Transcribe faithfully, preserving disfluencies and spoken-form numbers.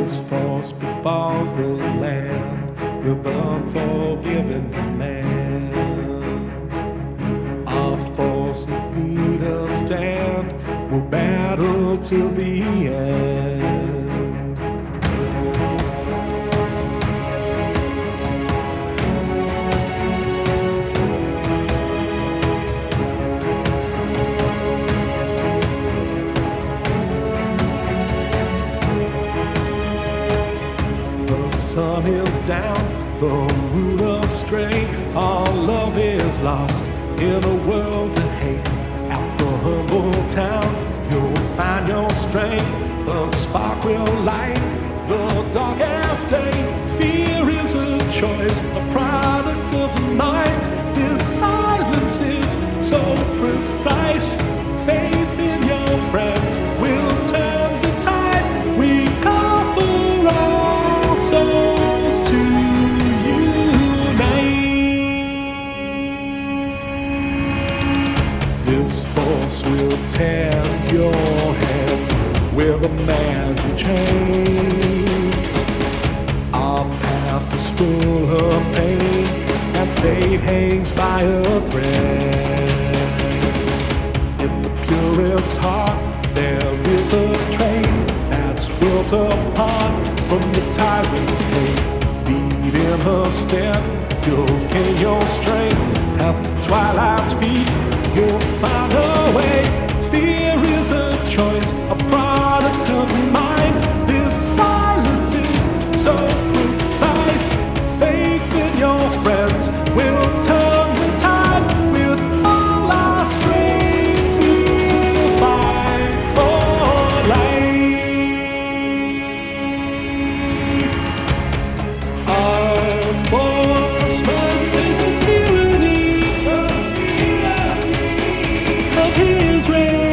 This force befalls the land with unforgiving demands. Our forces need a stand, we'll battle till the end. The sun is down, the moon astray. Our love is lost in a world to hate. At the humble town, you'll find your strength. A spark will light the darkest day. Fear is a choice, a product of minds. This silence is so precise. Faith in your friends will turn the tide. We call for all souls to unite. This force will test your head with a magic chains. Our path is full of pain, and fate hangs by a thread. In the purest heart, there is a train that's built apart from the tyrant's hate. Lead in her step, you'll gain your strength. At the twilight's peak, you'll find a way. Fear is a choice, a product of minds. This silence is so precise. Faith in your friends will turn the tide. With all our strength, we'll fight for life. Our force must face the tyranny of his reign.